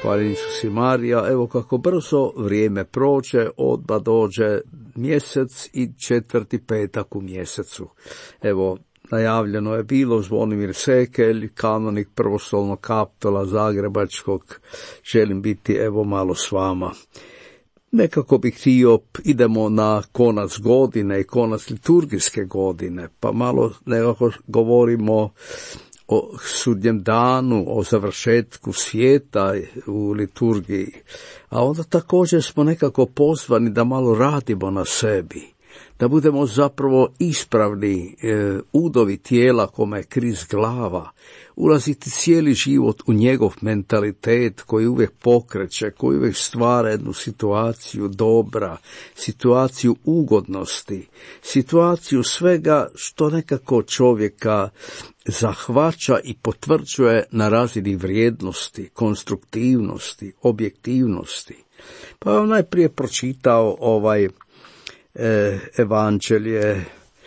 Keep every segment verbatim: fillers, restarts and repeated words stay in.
Hvaljeni Isus i Marija. Evo kako brzo vrijeme prođe, odmah dođe mjesec i četvrti petak u mjesecu. Evo, najavljeno je bilo Zvonimir Sekelj, kanonik prvostolnog kapela Zagrebačkog. Želim biti evo malo s vama. Nekako bih htio, idemo na konac godine i konac liturgijske godine, pa malo nekako govorimo o sudnjem danu, o završetku svijeta u liturgiji, a onda također smo nekako pozvani da malo radimo na sebi, da budemo zapravo ispravni e, udovi tijela kome je Krist glava, ulaziti cijeli život u njegov mentalitet koji uvijek pokreće, koji uvijek stvara jednu situaciju dobra, situaciju ugodnosti, situaciju svega što nekako čovjeka zahvaća i potvrđuje na razini vrijednosti, konstruktivnosti, objektivnosti. Pa vam najprije pročitao ovaj e, evanđelje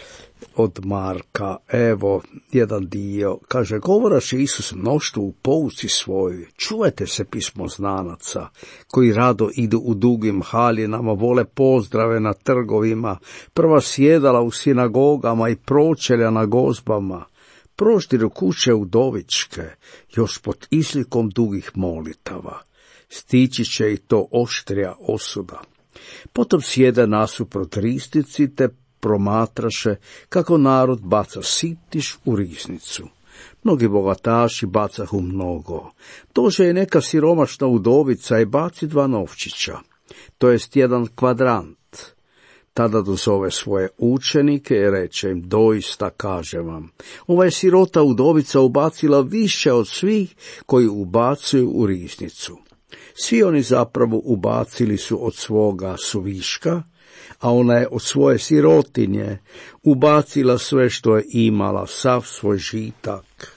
od Marka, evo, jedan dio, kaže, govoraše Isus mnoštvu u pouci svojoj, čuvajte se pismoznanaca, koji rado idu u dugim haljinama, vole pozdrave na trgovima, prva sjedala u sinagogama i pročelja na gozbama, proštiru kuće udovičke, još pod izlikom dugih molitava, stići će i to oštrija osuda. Potom sjede nasuprot risnici, te promatraše kako narod baca sitniš u riznicu. Mnogi bogataši bacahu mnogo. Dođe je neka siromašna udovica i baci dva novčića, to jest jedan kvadrant. Tada dozove svoje učenike i reče im, doista kažem vam, ova je sirota udovica ubacila više od svih koji ubacuju u riznicu. Svi oni zapravo ubacili su od svoga suviška, a ona je od svoje sirotinje ubacila sve što je imala, sav svoj žitak.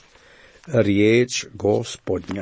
Riječ Gospodnja.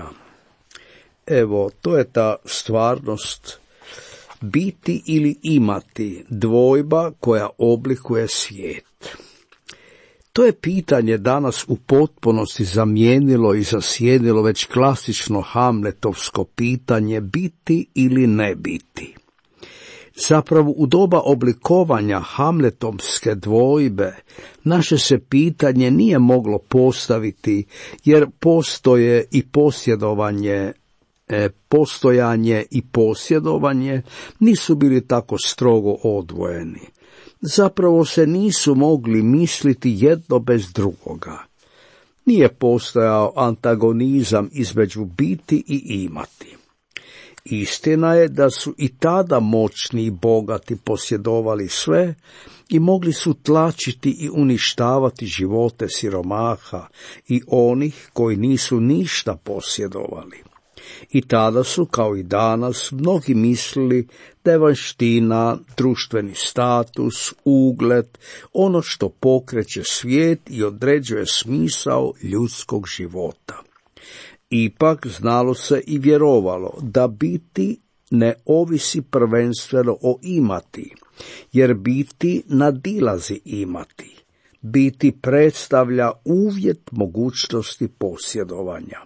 Evo, to je ta stvarnost biti ili imati, dvojba koja oblikuje svijet. To je pitanje danas u potpunosti zamijenilo i zasjenilo već klasično hamletovsko pitanje biti ili ne biti. Zapravo u doba oblikovanja hamletovske dvojbe naše se pitanje nije moglo postaviti, jer postoje i posjedovanje, e, postojanje i posjedovanje nisu bili tako strogo odvojeni. Zapravo se nisu mogli misliti jedno bez drugoga. Nije postojao antagonizam između biti i imati. Istina je da su i tada moćni i bogati posjedovali sve i mogli su tlačiti i uništavati živote siromaha i onih koji nisu ništa posjedovali. I tada su, kao i danas, mnogi mislili da je vanjština, društveni status, ugled, ono što pokreće svijet i određuje smisao ljudskog života. Ipak znalo se i vjerovalo da biti ne ovisi prvenstveno o imati, jer biti nadilazi imati. Biti predstavlja uvjet mogućnosti posjedovanja.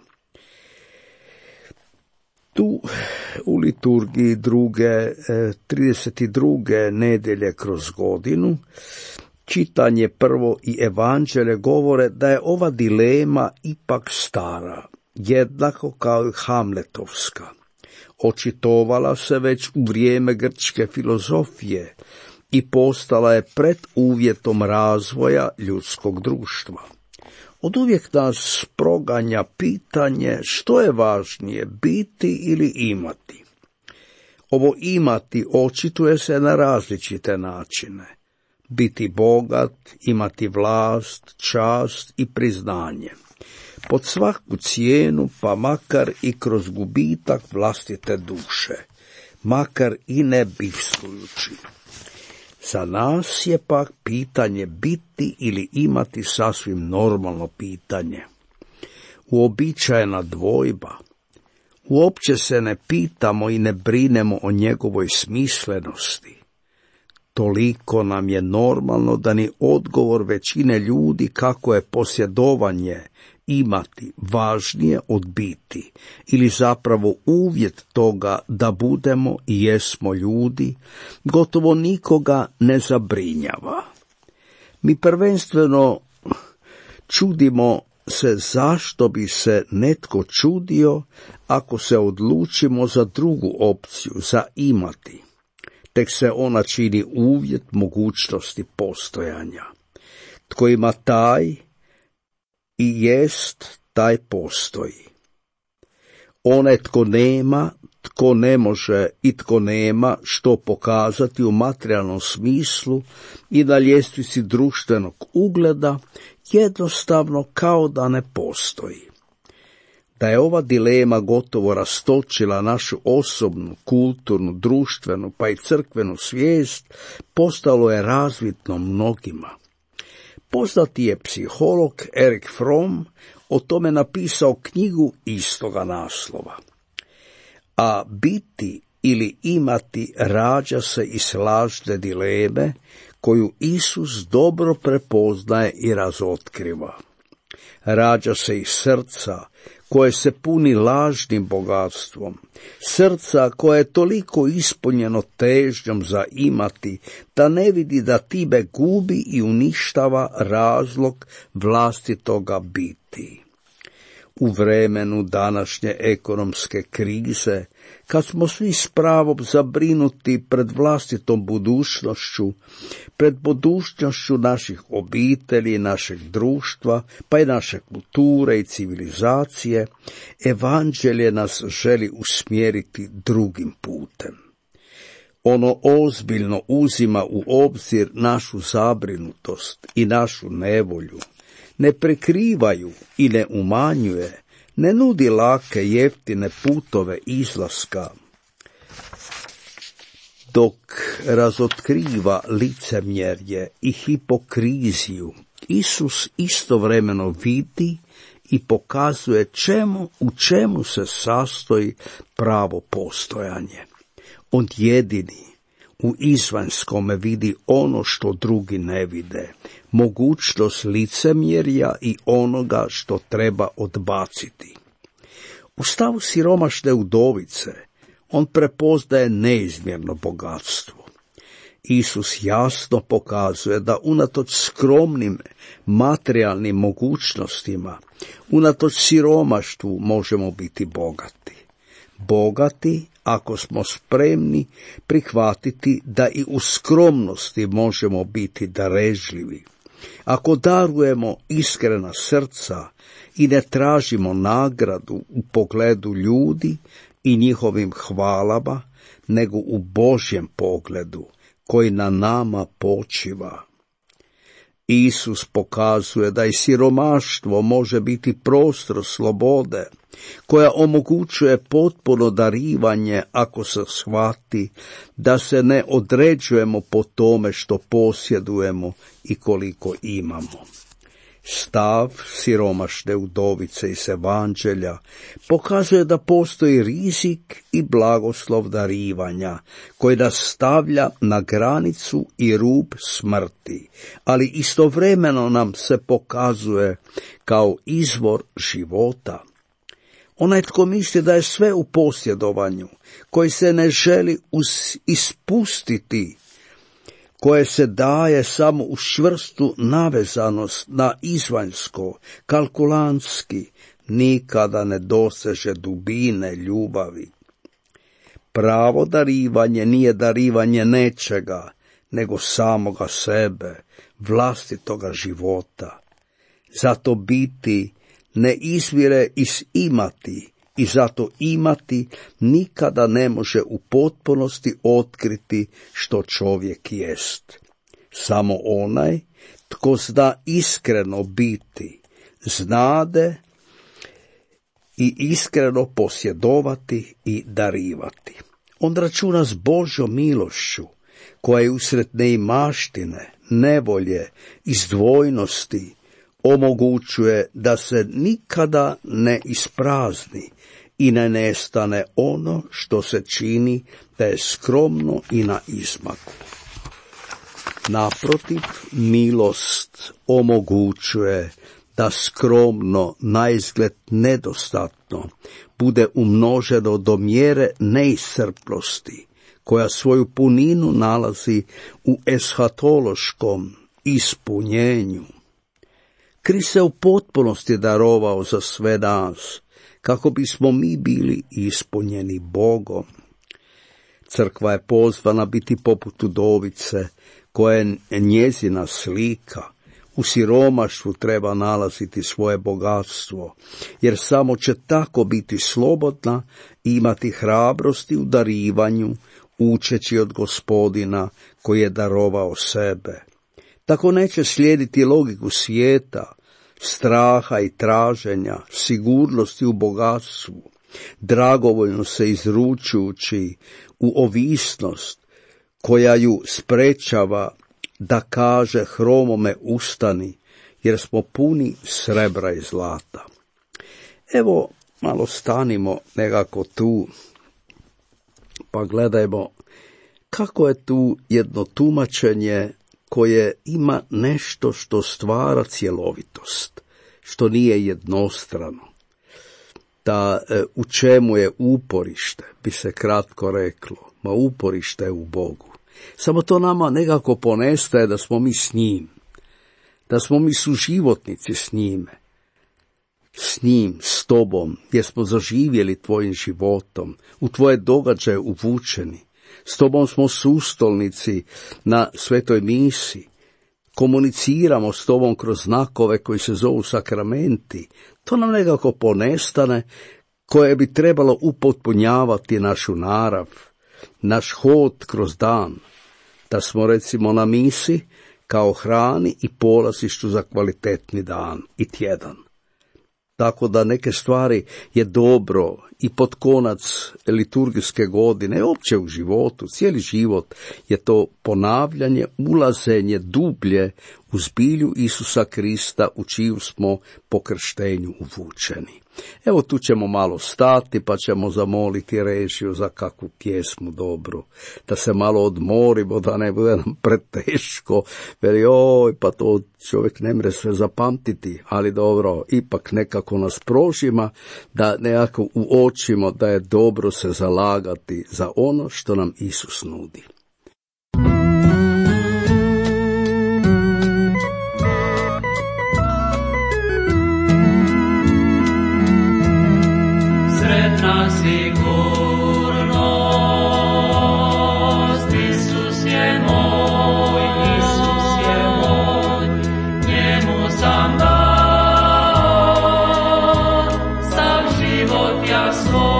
Tu u liturgiji druge, trideset druge nedjelje kroz godinu, čitanje prvo i evanđelje govore da je ova dilema ipak stara, jednako kao i hamletovska. Očitovala se već u vrijeme grčke filozofije i postala je preduvjetom razvoja ljudskog društva. Oduvijek nas proganja pitanje što je važnije, biti ili imati. Ovo imati očituje se na različite načine. Biti bogat, imati vlast, čast i priznanje. Pod svaku cijenu, pa makar i kroz gubitak vlastite duše, makar i ne bivstvujući. Za nas je pak pitanje biti ili imati sasvim normalno pitanje. Uobičajena dvojba. Uopće se ne pitamo i ne brinemo o njegovoj smislenosti. Toliko nam je normalno da ni odgovor većine ljudi kako je posjedovanje imati važnije od biti, ili zapravo uvjet toga da budemo i jesmo ljudi, gotovo nikoga ne zabrinjava. Mi prvenstveno čudimo se zašto bi se netko čudio ako se odlučimo za drugu opciju, za imati. Tek se ona čini uvjet mogućnosti postojanja. Tko ima taj i jest, taj postoji. Onaj tko nema, tko ne može i tko nema što pokazati u materijalnom smislu i na ljestvici društvenog ugleda, jednostavno kao da ne postoji. Da je ova dilema gotovo rastočila našu osobnu, kulturnu, društvenu pa i crkvenu svijest, postalo je razvidno mnogima. Poznati je psiholog Erich Fromm o tome napisao knjigu istoga naslova. A biti ili imati rađa se iz lažne dileme koju Isus dobro prepoznaje i razotkriva. Rađa se iz srca koje se puni lažnim bogatstvom, srca koje je toliko ispunjeno težnjom za imati, da ne vidi da time gubi i uništava razlog vlastitoga biti. U vremenu današnje ekonomske krize, kad smo svi s pravom zabrinuti pred vlastitom budućnošću, pred budućnošću naših obitelji, našeg društva, pa i naše kulture i civilizacije, evanđelje nas želi usmjeriti drugim putem. Ono ozbiljno uzima u obzir našu zabrinutost i našu nevolju, ne prekrivaju i ne umanjuje, ne nudi lake, jeftine putove izlaska, dok razotkriva licemjerje i hipokriziju. Isus istovremeno vidi i pokazuje čemu, u čemu se sastoji pravo postojanje. On jedini u izvanjskome vidi ono što drugi ne vide, mogućnost licemjerja i onoga što treba odbaciti. U stavu siromašne udovice on prepoznaje neizmjerno bogatstvo. Isus jasno pokazuje da unatoč skromnim materijalnim mogućnostima, unatoč siromaštvu možemo biti bogati. Bogati ako smo spremni prihvatiti da i u skromnosti možemo biti darežljivi. Ako darujemo iskrena srca i ne tražimo nagradu u pogledu ljudi i njihovim hvalama, nego u Božjem pogledu koji na nama počiva. Isus pokazuje da i siromaštvo može biti prostor slobode, koja omogućuje potpuno darivanje ako se shvati da se ne određujemo po tome što posjedujemo i koliko imamo. Stav siromašne udovice iz Evanđelja pokazuje da postoji rizik i blagoslov darivanja, koji nas stavlja na granicu i rub smrti, ali istovremeno nam se pokazuje kao izvor života. Onaj tko misli da je sve u posjedovanju, koji se ne želi us- ispustiti, koje se daje samo u čvrstu navezanost na izvanjsko, kalkulantski, nikada ne doseže dubine ljubavi. Pravo darivanje nije darivanje nečega, nego samoga sebe, vlastitoga života. Zato biti ne izvire iz imati, i zato imati nikada ne može u potpunosti otkriti što čovjek jest. Samo onaj tko zna iskreno biti, znade i iskreno posjedovati i darivati. On računa s Božjom milošću, koja je usred neimaštine, nevolje, izdvojnosti, omogućuje da se nikada ne isprazni i ne nestane ono što se čini da je skromno i na izmaku. Naprotiv, milost omogućuje da skromno, naizgled nedostatno, bude umnoženo do mjere neiscrpnosti, koja svoju puninu nalazi u eshatološkom ispunjenju. Krist se u potpunosti darovao za sve nas, kako bismo mi bili ispunjeni Bogom. Crkva je pozvana biti poput udovice, koja je njezina slika. U siromaštvu treba nalaziti svoje bogatstvo, jer samo će tako biti slobodna i imati hrabrosti u darivanju, učeći od Gospodina koji je darovao sebe. Tako neće slijediti logiku svijeta, straha i traženja, sigurnosti u bogatstvu, dragovoljno se izručujući u ovisnost koja ju sprečava da kaže hromome ustani, jer smo puni srebra i zlata. Evo, malo stanimo nekako tu, pa gledajmo kako je tu jedno tumačenje koje ima nešto što stvara cjelovitost, što nije jednostrano. Da e, u čemu je uporište, bi se kratko reklo, ma uporište je u Bogu. Samo to nama nekako ponestaje da smo mi s njim, da smo mi suživotnici s njime, s njim, s tobom, jer smo zaživjeli tvojim životom, u tvoje događaje uvučeni. S tobom smo sustolnici na svetoj misi, komuniciramo s tobom kroz znakove koji se zovu sakramenti. To nam nekako ponestane, koje bi trebalo upotpunjavati našu narav, naš hod kroz dan, da smo recimo na misi kao hrani i polazištu za kvalitetni dan i tjedan. Tako da neke stvari je dobro i pod konac liturgijske godine, opće u životu, cijeli život je to ponavljanje, ulazenje dublje u zbilju Isusa Krista, u čiju smo po krštenju uvučeni. Evo tu ćemo malo stati, pa ćemo zamoliti režiju za kakvu pjesmu dobru, da se malo odmorimo, da ne bude nam preteško, veli oj, pa to čovjek ne mre sve zapamtiti, ali dobro, ipak nekako nas prožima, da nekako uočimo da je dobro se zalagati za ono što nam Isus nudi. Sretna sigurnost, Isus je moj, Isus je moj, njemu sam dao sav život ja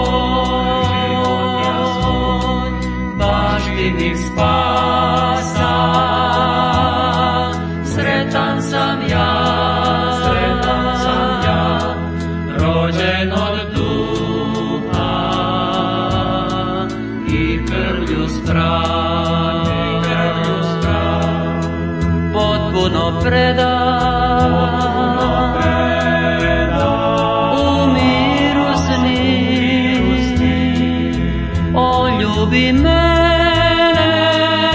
svoj, baštinik spasa, sretan sam ja, sretan sam ja, rođen od potpuno predan, u miru s njim, on ljubi mene,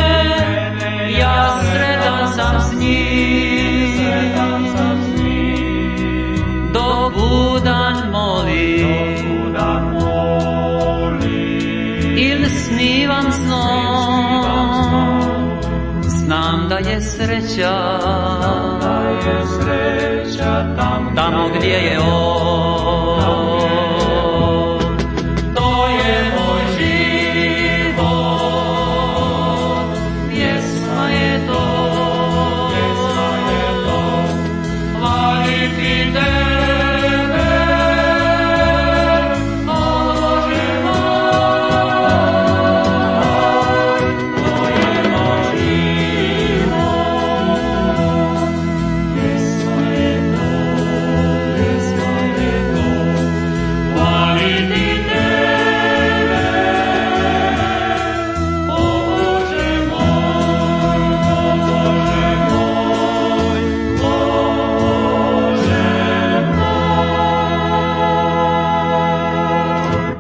ja sretan sam s njim, dok budan molim, ili snivam snom, znam da je sreća, da je sreća tamo, tamo gdje je on. To je moj život, pjesma je to, pjesma je to, hvaliti tebe, o Bože moj, to je moj život, pjesma je to, pjesma je to, hvaliti tebe, o Bože moj, o Bože moj.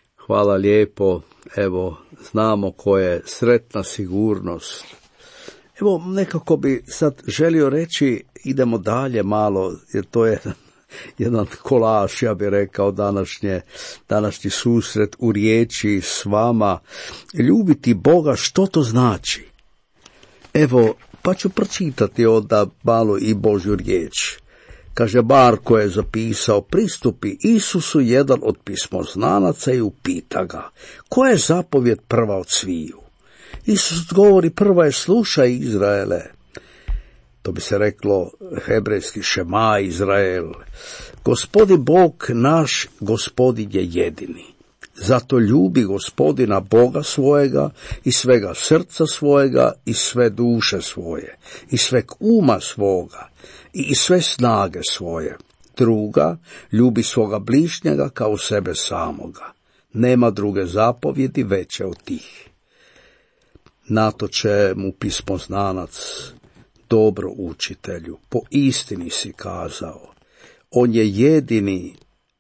Hvala lijepo, evo, znamo ko je sretna sigurnost. Evo, nekako bi sad želio reći, idemo dalje malo, jer to je jedan kolaž, ja bih rekao, današnje, današnji susret u riječi s vama. Ljubiti Boga, što to znači? Evo, pa ću pročitati onda malo i Božju riječ. Kaže, Marko je zapisao, pristupi Isusu jedan od pismoznanaca i upita ga, koja je zapovjed prva od sviju? Isus govori, prva je, slušaj Izraele. To bi se reklo hebrejski šema Izrael. Gospodin Bog naš, Gospodin je jedini. Zato ljubi Gospodina Boga svojega i svega srca svojega i sve duše svoje i sveg uma svoga i sve snage svoje. Druga, ljubi svoga bližnjega kao sebe samoga. Nema druge zapovjedi veće od tih. Na to će mu pismoznanac, dobro učitelju, po istini si kazao. On je jedini,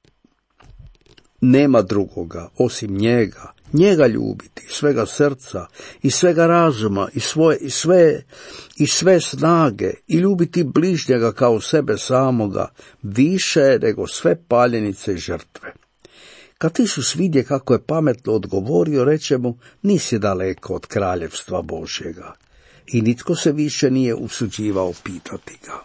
nema drugoga osim njega. Njega ljubiti, svega srca i svega razuma i, svoje, i, sve, i sve snage i ljubiti bližnjega kao sebe samoga više nego sve paljenice i žrtve. Kad Isus vidje kako je pametno odgovorio, reče mu, nisi daleko od kraljevstva Božjega. I nitko se više nije usuđivao pitati ga.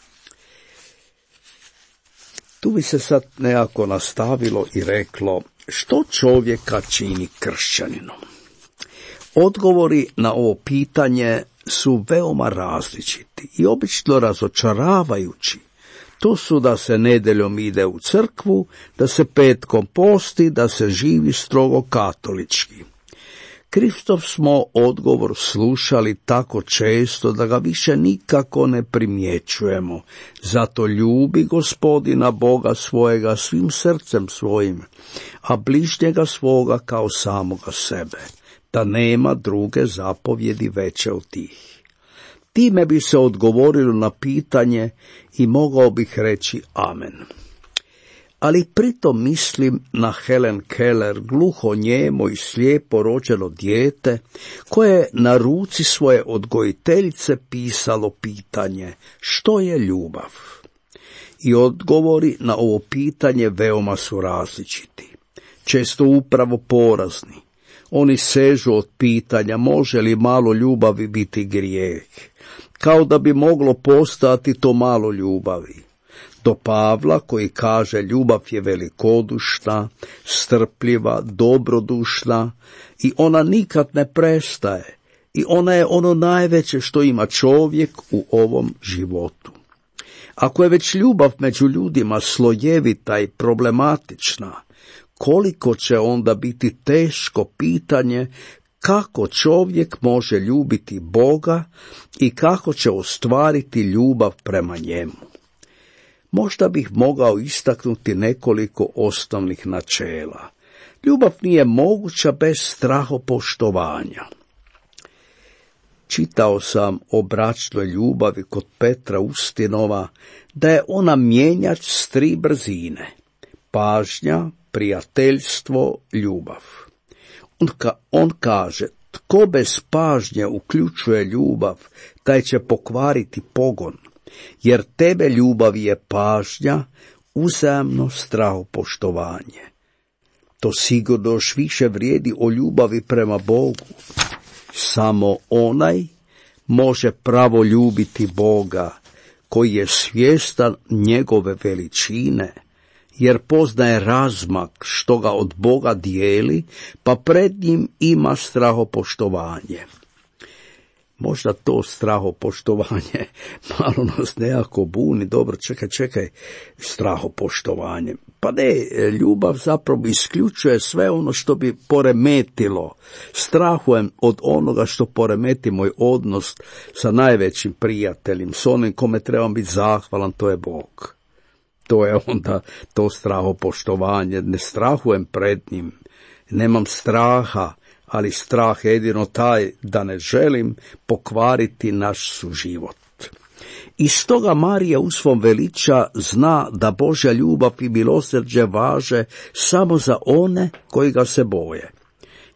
Tu bi se sad nekako nastavilo i reklo, što čovjeka čini kršćaninom? Odgovori na ovo pitanje su veoma različiti i obično razočaravajući. To su da se nedjeljom ide u crkvu, da se petkom posti, da se živi strogo katolički. Kristov smo odgovor slušali tako često da ga više nikako ne primjećujemo. Zato ljubi Gospodina Boga svojega svim srcem svojim, a bližnjega svoga kao samoga sebe, da nema druge zapovjedi veće od tih. Time bi se odgovorilo na pitanje i mogao bih reći amen. Ali pritom mislim na Helen Keller, gluho, njemo i slijepo rođeno dijete, koje je na ruci svoje odgojiteljice pisalo pitanje, što je ljubav? I odgovori na ovo pitanje veoma su različiti, često upravo porazni. Oni sežu od pitanja, može li malo ljubavi biti grijeh, kao da bi moglo postojati to malo ljubavi. Do Pavla koji kaže ljubav je velikodušna, strpljiva, dobrodušna i ona nikad ne prestaje i ona je ono najveće što ima čovjek u ovom životu. Ako je već ljubav među ljudima slojevita i problematična, koliko će onda biti teško pitanje kako čovjek može ljubiti Boga i kako će ostvariti ljubav prema njemu. Možda bih mogao istaknuti nekoliko osnovnih načela. Ljubav nije moguća bez strahopoštovanja. Čitao sam o bračnoj ljubavi kod Petra Ustinova da je ona mjenjač s tri brzine. Pažnja, prijateljstvo, ljubav. On, ka, on kaže, tko bez pažnje uključuje ljubav, taj će pokvariti pogon, jer tebe ljubav je pažnja, uzajamno strahopoštovanje. To sigurno još više vrijedi o ljubavi prema Bogu. Samo onaj može pravo ljubiti Boga, koji je svjestan njegove veličine, jer poznaje razmak što ga od Boga dijeli, pa pred njim ima strahopoštovanje. Možda to strahopoštovanje malo nas nekako buni. Dobro, čekaj, čekaj, strahopoštovanje. Pa ne, ljubav zapravo isključuje sve ono što bi poremetilo. Strahujem od onoga što poremeti moj odnos sa najvećim prijateljem, s onim kome trebam biti zahvalan, to je Bog. To je onda to strahopoštovanje. Ne strahujem pred njim, nemam straha, ali strah je jedino taj da ne želim pokvariti naš suživot. I stoga Marija u svom veliča zna da Božja ljubav i milosrđe važe samo za one koji ga se boje.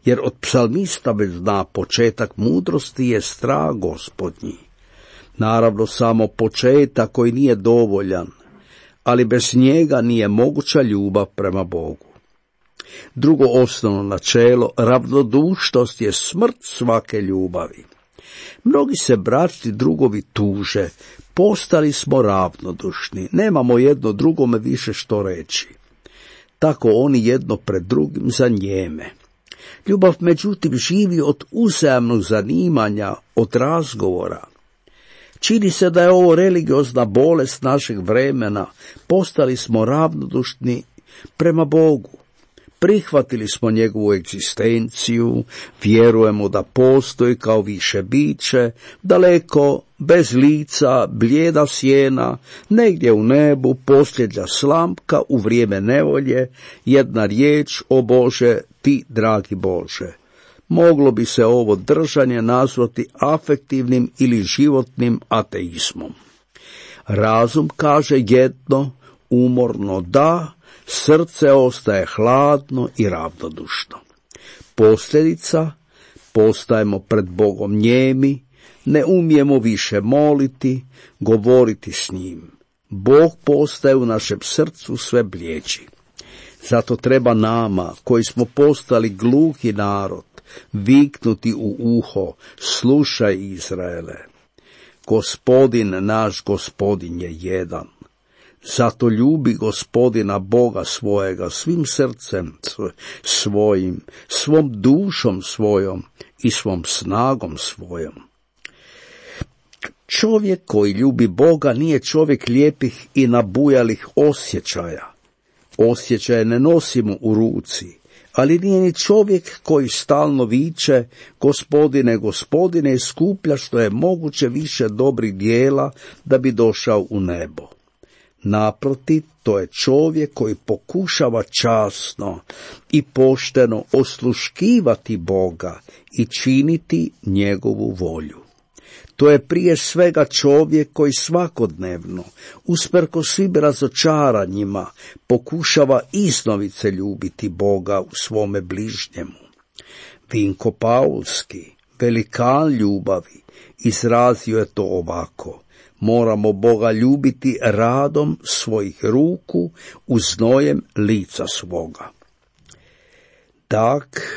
jer od psalmista već zna početak mudrosti je strah Gospodnji. Naravno samo početak koji nije dovoljan, ali bez njega nije moguća ljubav prema Bogu. Drugo osnovno načelo, ravnodušnost je smrt svake ljubavi. Mnogi se bračni drugovi tuže, postali smo ravnodušni, nemamo jedno drugome više što reći. Tako oni jedno pred drugim zanijeme. Ljubav međutim živi od uzajamnog zanimanja, od razgovora. Čini se da je ovo religiozna bolest našeg vremena, postali smo ravnodušni prema Bogu. Prihvatili smo njegovu egzistenciju, vjerujemo da postoji kao više biće, daleko, bez lica, blijeda sjena, negdje u nebu, posljednja slamka u vrijeme nevolje, jedna riječ, o Bože, ti, dragi Bože. Moglo bi se ovo držanje nazvati afektivnim ili životnim ateizmom. Razum kaže jedno, umorno da, srce ostaje hladno i ravnodušno. Posljedica, postajemo pred Bogom njemi, ne umijemo više moliti, govoriti s njim. Bog postaje u našem srcu sve bljeđi. Zato treba nama, koji smo postali gluhi narod, viknuti u uho, slušaj Izraele. Gospodin naš, Gospodin je jedan. Zato ljubi Gospodina Boga svojega svim srcem svojim, svom dušom svojom i svom snagom svojom. Čovjek koji ljubi Boga nije čovjek lijepih i nabujalih osjećaja. Osjećaje ne nosimo u ruci, ali nije ni čovjek koji stalno viče Gospodine, Gospodine, i skuplja što je moguće više dobrih djela da bi došao u nebo. Naprotiv, to je čovjek koji pokušava časno i pošteno osluškivati Boga i činiti njegovu volju. To je prije svega čovjek koji svakodnevno, usprkos svim razočaranjima, pokušava iznovice ljubiti Boga u svome bližnjemu. Vinko Paulski, velikan ljubavi, izrazio je to ovako: moramo Boga ljubiti radom svojih ruku, uznojem lica svoga. Tak,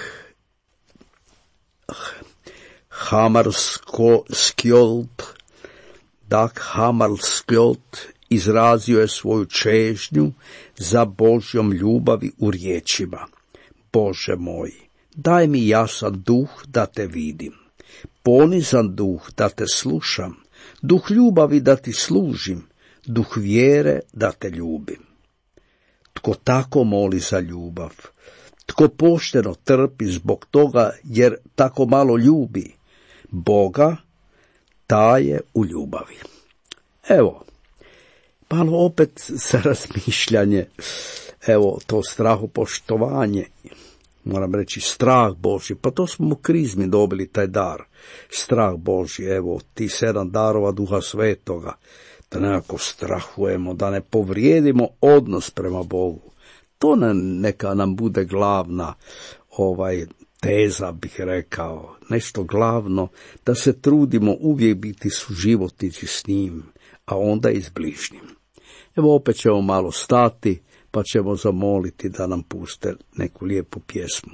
Hammarskjöld, Dag Hammarskjöld izrazio je svoju čežnju za Božjom ljubavi u riječima: Bože moj, daj mi jasan duh da te vidim, ponizan duh da te slušam, duh ljubavi da ti služim, duh vjere da te ljubim. Tko tako moli za ljubav, tko pošteno trpi zbog toga jer tako malo ljubi Boga, taj je u ljubavi. Evo, malo opet za razmišljanje, evo to strahopoštovanje, moram reći strah Božji, pa to smo u krizmi dobili taj dar, strah Božji, evo ti sedam darova Duha Svetoga, da nekako strahujemo, da ne povrijedimo odnos prema Bogu. To ne, neka nam bude glavna ovaj teza, bih rekao, nešto glavno, da se trudimo uvijek biti suživotnici s njim, a onda i s bližnjim. Evo opet ćemo malo stati, pa ćemo zamoliti da nam puste neku lijepu pjesmu.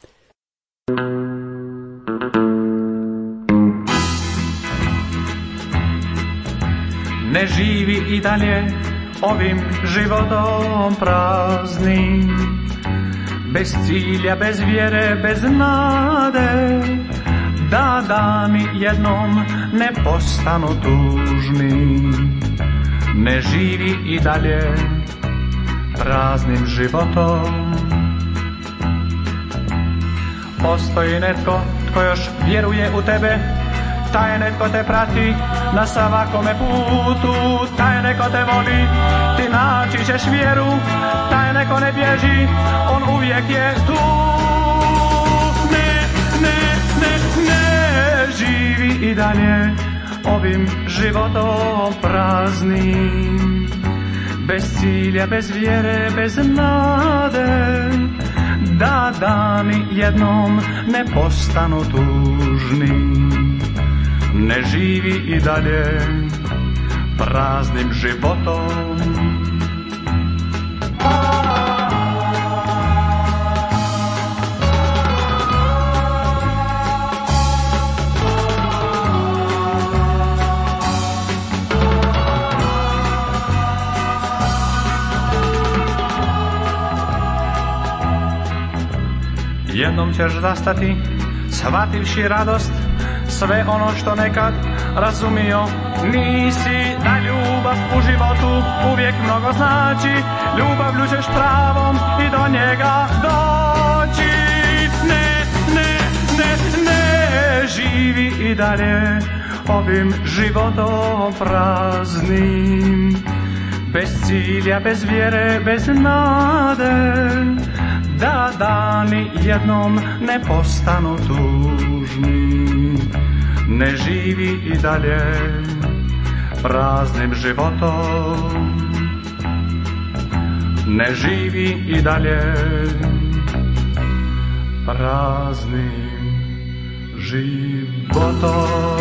Ne živi i dalje ovim životom praznim, bez cilja, bez vjere, bez nade, da dani jednom ne postanu tužni. Ne živi i dalje praznim životom. Postoji netko tko još vjeruje u tebe, taj netko te prati na svakome putu, taj neko te voli, ti naći ćeš vjeru, taj neko ne bježi, on uvijek je tu. Ne, ne, ne, ne živi i dalje ovim životom praznim, bez cilja, bez vjere, bez nade, da dani jednom ne postanu tužni. Ne živi i dalje praznim životom. Jednom ćeš zastati, shvativši radost, sve ono što nekad razumio nisi, da ljubav u životu uvijek mnogo znači. Ljubavlju ćeš pravom i do njega doći. Ne, ne, ne, ne, živi i dalje ovim životom praznim, bez cilja, bez vjere, bez nade, da dani jednom ne postanu tužni. Ne živi i dalje praznim životom. Ne živi i dalje praznim životom.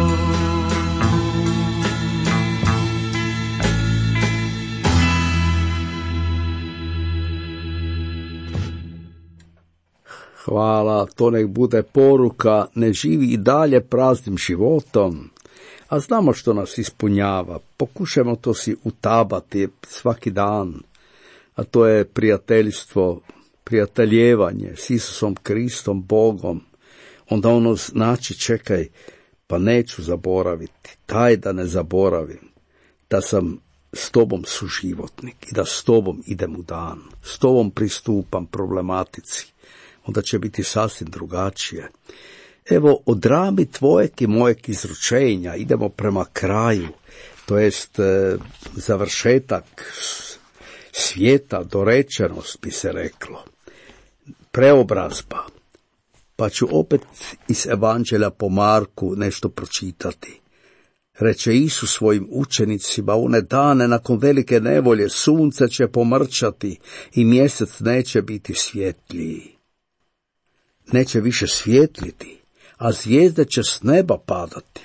Hvala, to nek bude poruka, ne živi i dalje praznim životom, a znamo što nas ispunjava, pokušajmo to si utabati svaki dan, a to je prijateljstvo, prijateljevanje s Isusom Kristom, Bogom. Onda ono znači, čekaj, pa neću zaboraviti, taj da ne zaboravim, da sam s tobom suživotnik i da s tobom idem u dan, s tobom pristupam problematici. Onda će biti sasvim drugačije. Evo, od drami tvojeg i mojeg izručenja idemo prema kraju, to jest e, završetak svijeta, dorečenost bi se reklo, preobrazba. Pa ću opet iz Evanđelja po Marku nešto pročitati. Reče Isus svojim učenicima, one dane nakon velike nevolje sunce će pomrčati i mjesec neće biti svjetliji. Neće više svijetliti, a zvijezde će s neba padati.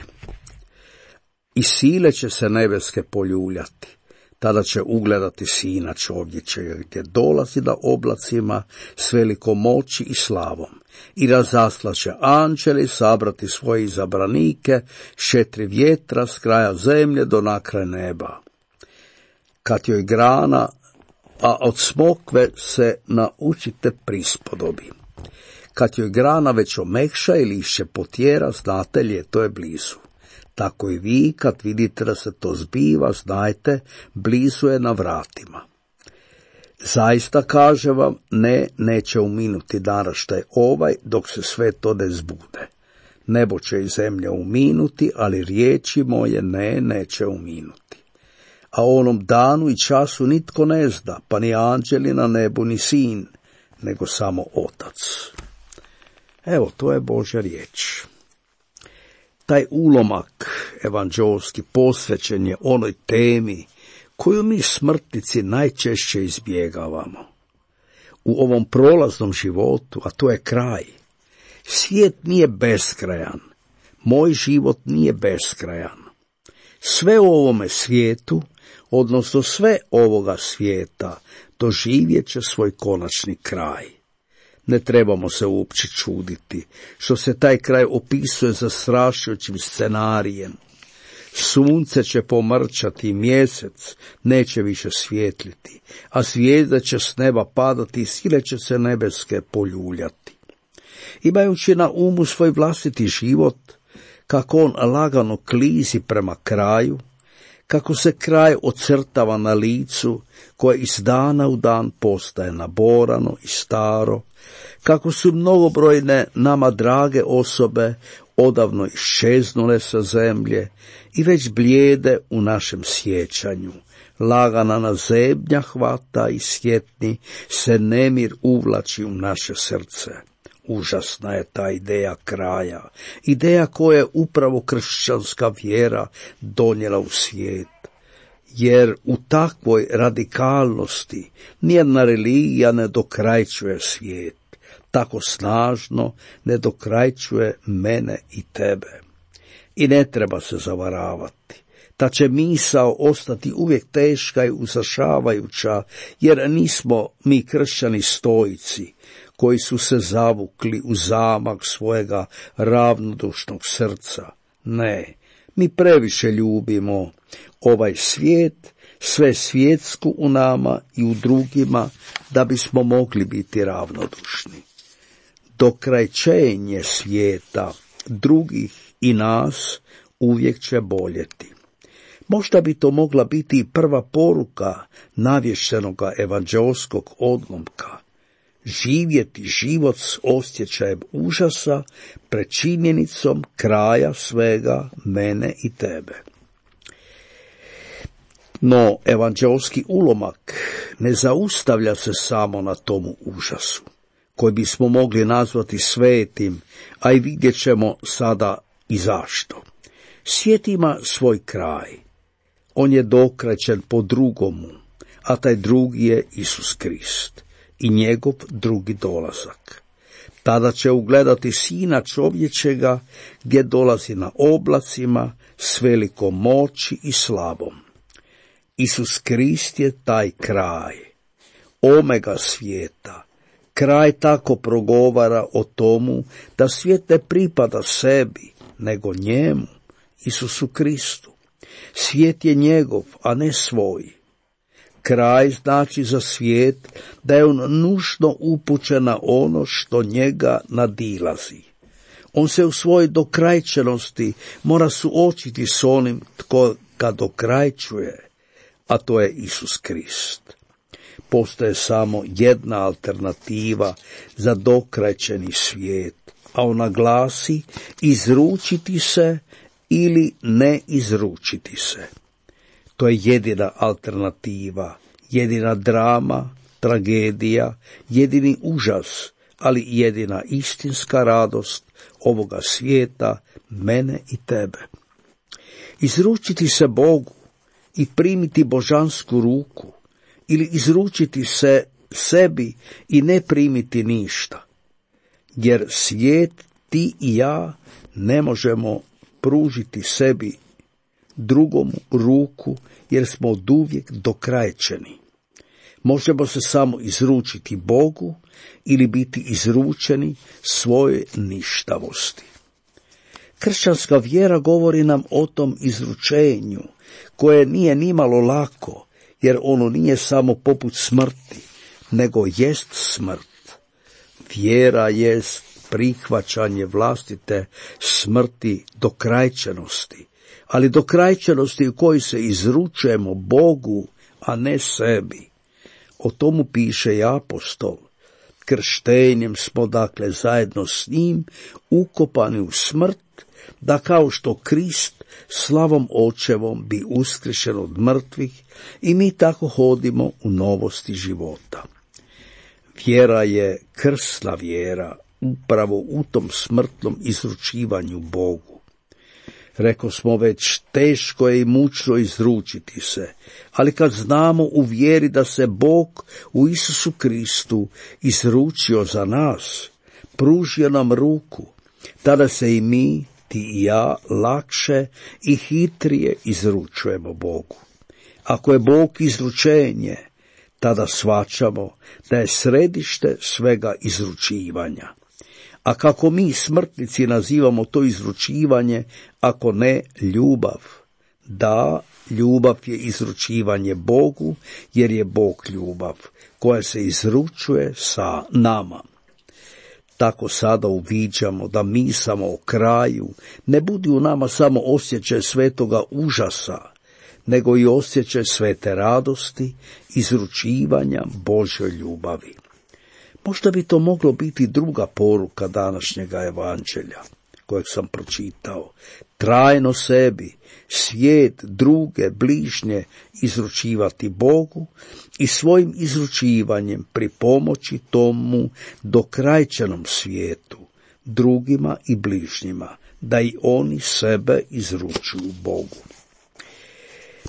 I sile će se nebeske poljuljati. Tada će ugledati Sina čovječega, gdje dolazi na oblacima s velikom moći i slavom. I razaslaće anđeli sabrati svoje izabranike, šetri vjetra s kraja zemlje do na kraj neba. Kad joj grana, a od smokve se naučite prispodobi. Kad joj grana već omekša i lišće potjera, znate, ljeto je blizu. Tako i vi, kad vidite da se to zbiva, znajte, blizu je na vratima. Zaista kažem vam, ne, neće uminuti naraštaj ovaj, dok se sve to ne zbude. Nebo će i zemlja uminuti, ali riječi moje ne, neće uminuti. A onom danu i času nitko ne zna, pa ni anđeli na nebu, ni sin, nego samo Otac. Evo, to je Božja riječ. Taj ulomak evanđelski posvećen je onoj temi koju mi smrtnici najčešće izbjegavamo. U ovom prolaznom životu, a to je kraj, svijet nije beskrajan, moj život nije beskrajan. Sve u ovome svijetu, odnosno sve ovoga svijeta, doživjet će svoj konačni kraj. Ne trebamo se uopće čuditi što se taj kraj opisuje zastrašujućim scenarijem. Sunce će pomrčati, mjesec neće više svijetliti, a zvijezde će s neba padati i sile će se nebeske poljuljati. Imajući na umu svoj vlastiti život, kako on lagano klizi prema kraju, kako se kraj ocrtava na licu, koje iz dana u dan postaje naborano i staro, kako su mnogobrojne nama drage osobe odavno iščeznule sa zemlje i već blijede u našem sjećanju. Lagana na zebnja hvata i sjetni se nemir uvlači u naše srce. Užasna je ta ideja kraja, ideja koja je upravo kršćanska vjera donijela u svijet. jer u takvoj radikalnosti nijedna religija ne dokrajčuje svijet, tako snažno ne dokrajčuje mene i tebe. I ne treba se zavaravati. Ta će misao ostati uvijek teška i uzašavajuća, jer nismo mi kršćani stoici, koji su se zavukli u zamak svojega ravnodušnog srca. Ne, mi previše ljubimo ovaj svijet, sve svjetsku u nama i u drugima, da bismo mogli biti ravnodušni. Dokrajčenje svijeta, drugih i nas uvijek će boljeti. Možda bi to mogla biti i prva poruka navješćenoga evanđeoskog odlomka. Živjeti život s osjećajem užasa pred činjenicom kraja svega mene i tebe. No, evanđeoski ulomak ne zaustavlja se samo na tomu užasu, koji bismo mogli nazvati svetim, a i vidjet ćemo sada i zašto. Svijet ima svoj kraj. On je dokrajčen po drugomu, a taj drugi je Isus Krist i njegov drugi dolazak. Tada će ugledati Sina čovječega, gdje dolazi na oblacima s velikom moći i slavom. Isus Krist je taj kraj, omega svijeta. Kraj tako progovara o tomu da svijet ne pripada sebi, nego njemu, Isusu Kristu. Svijet je njegov, a ne svoj. Kraj znači za svijet da je on nužno upućen na ono što njega nadilazi. On se u svojoj dokrajčenosti mora suočiti s onim tko ga dokrajčuje, a to je Isus Krist. Postoje samo jedna alternativa za dokrajčeni svijet, a ona glasi izručiti se ili ne izručiti se. To je jedina alternativa, jedina drama, tragedija, jedini užas, ali jedina istinska radost ovoga svijeta, mene i tebe. Izručiti se Bogu i primiti božansku ruku, ili izručiti se sebi i ne primiti ništa, jer svijet, ti i ja, ne možemo pružiti sebi drugomu ruku, jer smo oduvijek dokrajčeni. Možemo se samo izručiti Bogu ili biti izručeni svojoj ništavosti. Kršćanska vjera govori nam o tom izručenju, koje nije nimalo lako, jer ono nije samo poput smrti, nego jest smrt. Vjera jest prihvaćanje vlastite smrti dokrajčenosti, ali dokrajčenosti u kojoj se izručujemo Bogu, a ne sebi. O tomu piše i apostol. Krštenjem smo dakle zajedno s njim ukopani u smrt, da kao što Krist slavom Očevom bi uskrešen od mrtvih, i mi tako hodimo u novosti života. Vjera je krsna vjera, upravo u tom smrtnom izručivanju Bogu. Reko smo već, teško je i mučno izručiti se, ali kad znamo u vjeri da se Bog u Isusu Kristu izručio za nas, pružio nam ruku, tada se i mi, ti i ja, lakše i hitrije izručujemo Bogu. Ako je Bog izručenje, tada shvaćamo da je središte svega izručivanja. A kako mi smrtnici nazivamo to izručivanje, ako ne ljubav? Da, ljubav je izručivanje Bogu, jer je Bog ljubav, koja se izručuje sa nama. Tako sada uviđamo da misamo o kraju ne budi u nama samo osjećaj svetoga užasa, nego i osjećaj svete radosti, izručivanja Božjoj ljubavi. Možda bi to moglo biti druga poruka današnjega evanđelja, kojeg sam pročitao. Trajno sebi, svijet, druge, bližnje izručivati Bogu i svojim izručivanjem pripomoći tomu dokrajčenom svijetu, drugima i bližnjima, da i oni sebe izručuju Bogu.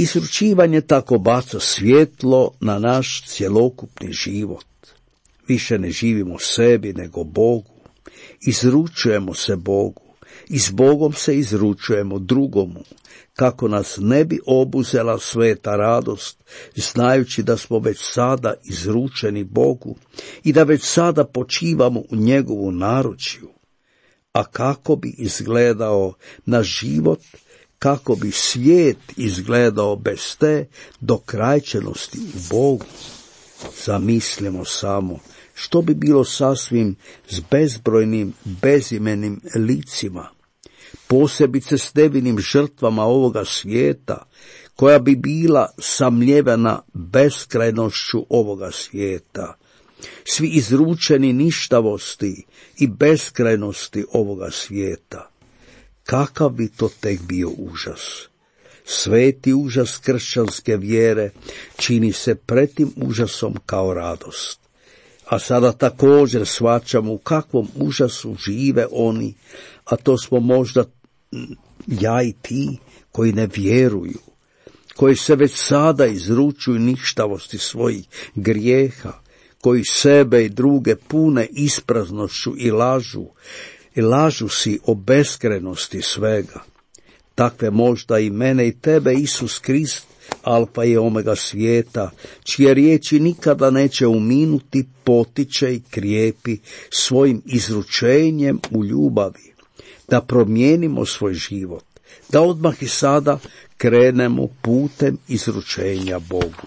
Izručivanje tako baca svjetlo na naš cjelokupni život. Više ne živimo sebi nego Bogu. Izručujemo se Bogu i s Bogom se izručujemo drugomu, kako nas ne bi obuzela sveta radost, znajući da smo već sada izručeni Bogu i da već sada počivamo u njegovu naručju. A kako bi izgledao naš život, kako bi svijet izgledao bez te dokrajčenosti u Bogu? Zamislimo samo što bi bilo sasvim s bezbrojnim, bezimenim licima, posebice s nevinim žrtvama ovoga svijeta, koja bi bila samljevena beskrajnošću ovoga svijeta, svi izručeni ništavosti i beskrajnosti ovoga svijeta. Kakav bi to tek bio užas! Sveti užas kršćanske vjere čini se pred tim užasom kao radost. A sada također shvaćamo u kakvom užasu žive oni, a to smo možda ja i ti koji ne vjeruju, koji se već sada izručuju ništavosti svojih grijeha, koji sebe i druge pune ispraznošću i lažu, i lažu si o beskrajnosti svega. Takve možda i mene i tebe Isus Krist, alfa i omega svijeta, čije riječi nikada neće uminuti, potiče i krijepi svojim izručenjem u ljubavi, da promijenimo svoj život, da odmah i sada krenemo putem izručenja Bogu.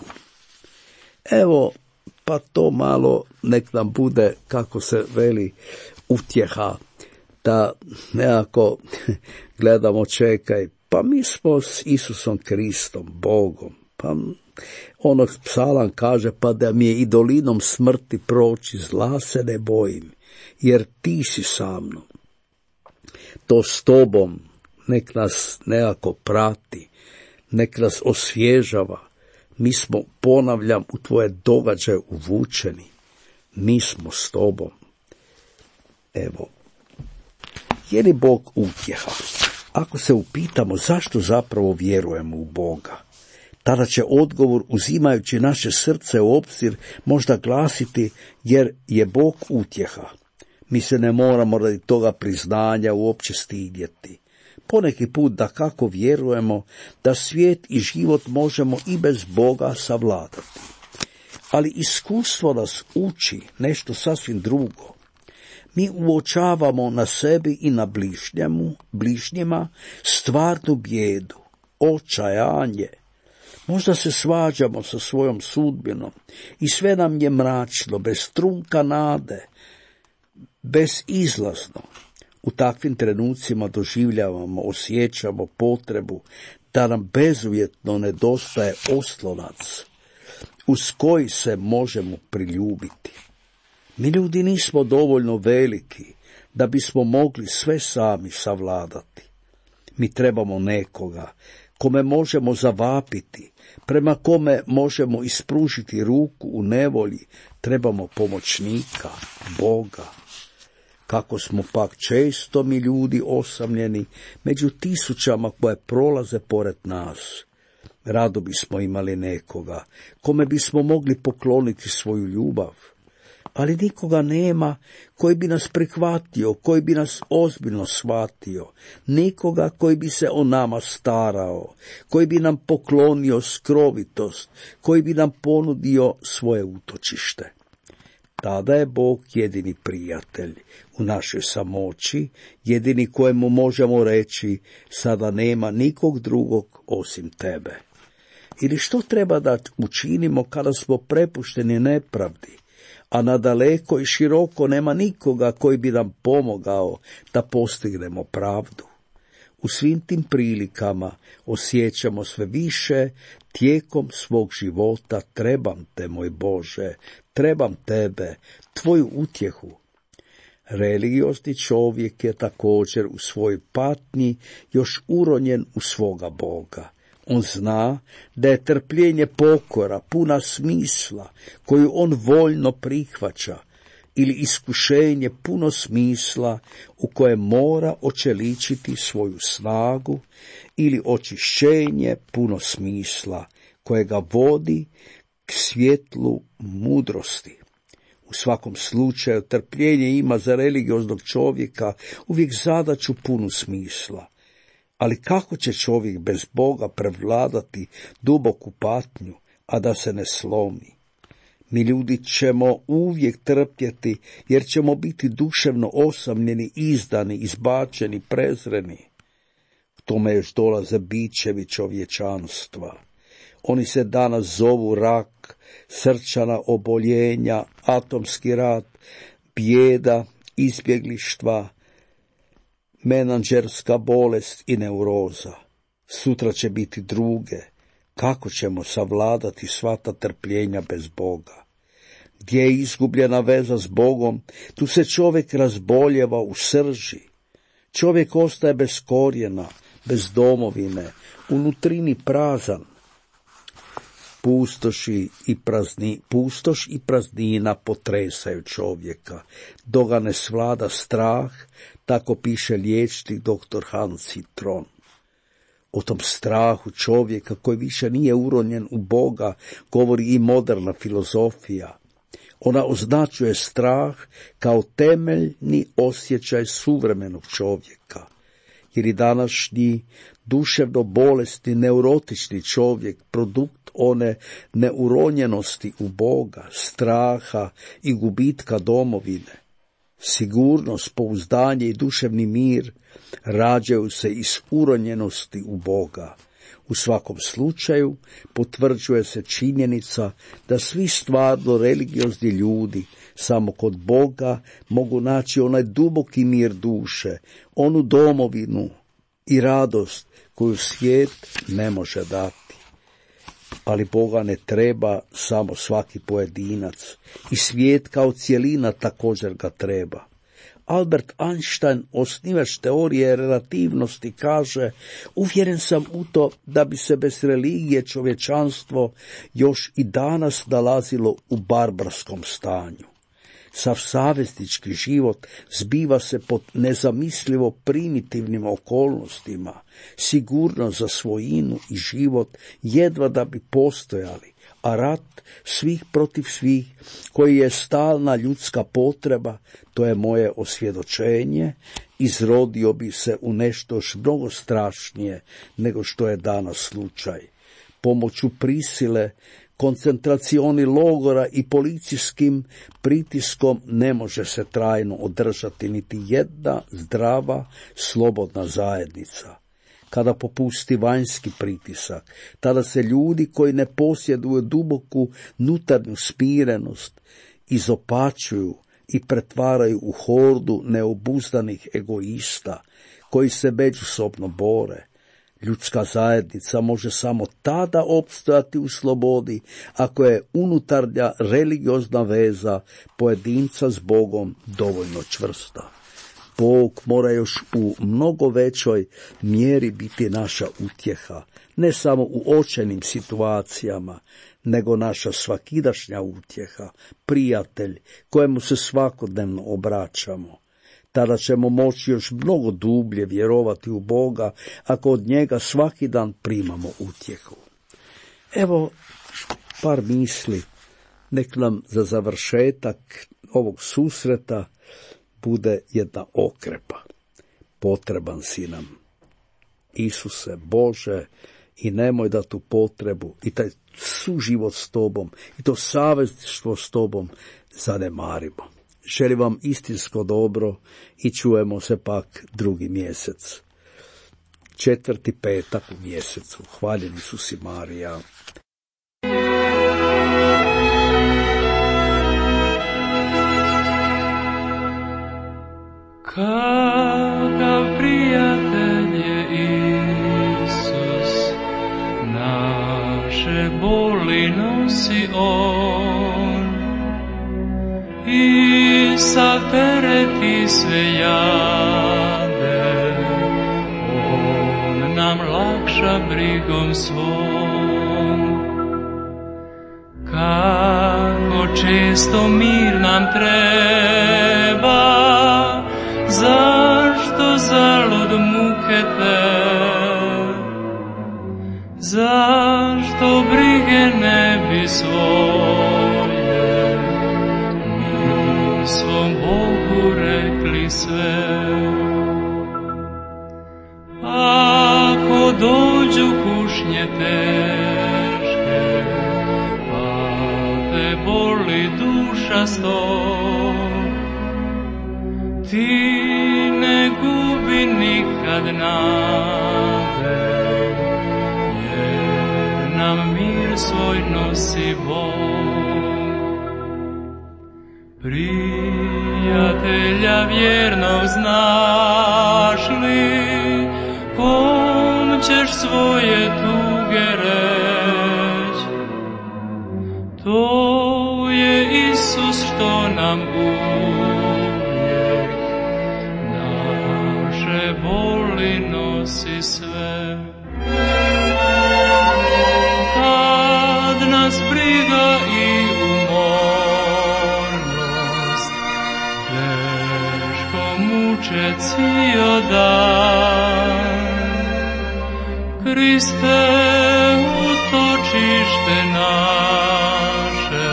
Evo, pa to malo nek nam bude, kako se veli, utjeha, da nekako gledamo, čekaj, pa mi smo s Isusom Kristom, Bogom, pa onog psalam kaže, pa da mi je i dolinom smrti proći, zla se ne bojim, jer ti si sa mnom. To s tobom nek nas nekako prati, nek nas osvježava. Mi smo, ponavljam, u tvoje događaje uvučeni. Mi smo s tobom. Evo, je li Bog utjeha? Ako se upitamo zašto zapravo vjerujemo u Boga, tada će odgovor, uzimajući naše srce u obzir, možda glasiti jer je Bog utjeha. Mi se ne moramo radi toga priznanja uopće stidjeti. Poneki put da kako vjerujemo da svijet i život možemo i bez Boga savladati. Ali iskustvo nas uči nešto sasvim drugo. Mi uočavamo na sebi i na bližnjemu, bližnjima stvarnu bijedu, očajanje. Možda se svađamo sa svojom sudbinom i sve nam je mračno, bez trunka nade, bezizlazno. U takvim trenucima doživljavamo, osjećamo potrebu da nam bezuvjetno nedostaje oslonac uz koji se možemo priljubiti. Mi ljudi nismo dovoljno veliki da bismo mogli sve sami savladati. Mi trebamo nekoga kome možemo zavapiti, prema kome možemo ispružiti ruku u nevolji, trebamo pomoćnika, Boga. Kako smo pak često mi ljudi osamljeni među tisućama koje prolaze pored nas. Rado bismo imali nekoga kome bismo mogli pokloniti svoju ljubav, ali nikoga nema koji bi nas prihvatio, koji bi nas ozbiljno shvatio, nikoga koji bi se o nama starao, koji bi nam poklonio skrovitost, koji bi nam ponudio svoje utočište. Tada je Bog jedini prijatelj u našoj samoći, jedini kojemu možemo reći, sada nema nikog drugog osim tebe. Ili što treba da učinimo kada smo prepušteni nepravdi, a nadaleko i široko nema nikoga koji bi nam pomogao da postignemo pravdu. U svim tim prilikama osjećamo sve više tijekom svog života, trebam te, moj Bože, trebam tebe, tvoju utjehu. Religiozni čovjek je također u svojoj patnji još uronjen u svoga Boga. On zna da je trpljenje pokora, puna smisla, koju on voljno prihvaća, ili iskušenje puno smisla u koje mora očeličiti svoju snagu, ili očišćenje puno smisla koje ga vodi k svjetlu mudrosti. U svakom slučaju trpljenje ima za religioznog čovjeka uvijek zadaću punu smisla. Ali kako će čovjek bez Boga prevladati duboku patnju, a da se ne slomi? Mi ljudi ćemo uvijek trpjeti, jer ćemo biti duševno osamljeni, izdani, izbačeni, prezreni. K tome još dolaze bićevi čovječanstva. Oni se danas zovu rak, srčana oboljenja, atomski rat, bijeda, izbjeglištva, menadžerska bolest i neuroza. Sutra će biti druge. Kako ćemo savladati sva ta trpljenja bez Boga? Gdje je izgubljena veza s Bogom, tu se čovjek razboljeva u srži. Čovjek ostaje bez korijena, bez domovine, unutrini prazan. Pustoši i prazni, pustoš i praznina potresaju čovjeka, dok ga ne svlada strah, tako piše liječnik doktor Hans Citron. O tom strahu čovjeka koji više nije uronjen u Boga govori i moderna filozofija. Ona označuje strah kao temeljni osjećaj suvremenog čovjeka, jer i današnji duševno bolesni, neurotični čovjek produkt one neuronjenosti u Boga, straha i gubitka domovine. Sigurnost, pouzdanje i duševni mir rađaju se iz uronjenosti u Boga. U svakom slučaju potvrđuje se činjenica da svi stvarno religiozni ljudi samo kod Boga mogu naći onaj duboki mir duše, onu domovinu i radost koju svijet ne može dati. Ali Boga ne treba samo svaki pojedinac, i svijet kao cjelina također ga treba. Albert Einstein, osnivač teorije relativnosti, kaže: uvjeren sam u to da bi se bez religije čovječanstvo još i danas nalazilo u barbarskom stanju. Sav saveznički život zbiva se pod nezamislivo primitivnim okolnostima, sigurnost za svojinu i život jedva da bi postojali, a rat svih protiv svih, koji je stalna ljudska potreba, to je moje osvjedočenje, izrodio bi se u nešto još mnogo strašnije nego što je danas slučaj. Pomoću prisile, koncentracioni logora i policijskim pritiskom ne može se trajno održati niti jedna zdrava, slobodna zajednica. Kada popusti vanjski pritisak, tada se ljudi koji ne posjeduju duboku nutarnju smirenost izopačuju i pretvaraju u hordu neobuzdanih egoista koji se međusobno bore. Ljudska zajednica može samo tada opstojati u slobodi ako je unutarnja religiozna veza pojedinca s Bogom dovoljno čvrsta. Bog mora još u mnogo većoj mjeri biti naša utjeha, ne samo u očajnim situacijama, nego naša svakidašnja utjeha, prijatelj kojemu se svakodnevno obraćamo. Tada ćemo moći još mnogo dublje vjerovati u Boga ako od njega svaki dan primamo utjehu. Evo par misli, nek nam za završetak ovog susreta bude jedna okrepa. Potreban si nam, Isuse Bože, i nemoj da tu potrebu i taj suživot s Tobom i to savezništvo s Tobom zanemarimo. Želim vam istinsko dobro i čujemo se pak drugi mjesec. Četvrti petak u mjesecu. Hvaljeni su si Marija. Kakav prijatelj je Isus, naše boli nosi on, i sav teret i sve jade on nam lakša brigom svom. Kako često mir nam treba, zašto zalud muke te? Zašto brige ne bi svoje mi svom Bogu rekli sve? Ako dođu kušnje teške, pa te boli duša sto, ti ne gubi nikad nade, jer nam mir svoj nosi Bog. Prijatelja vjernog znaš li, kom ćeš svoje tuge reć? To je Isus što nam uvijek naše boli nosi sve. Kad nas briga i umornost teško muče cijel dan, Kriste, utočište naše,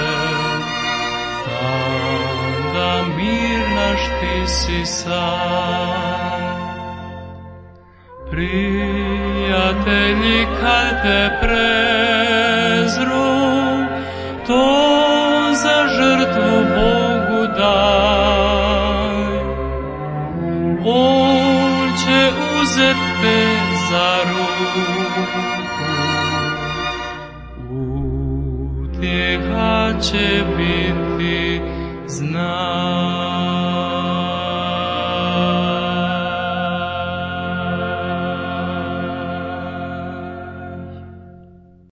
tam da mir naš ti si sam. Prijatelji, kad te prezru, to za žrtvu Bogu daj. On će uzet te za ruku, utjeha će biti znaj.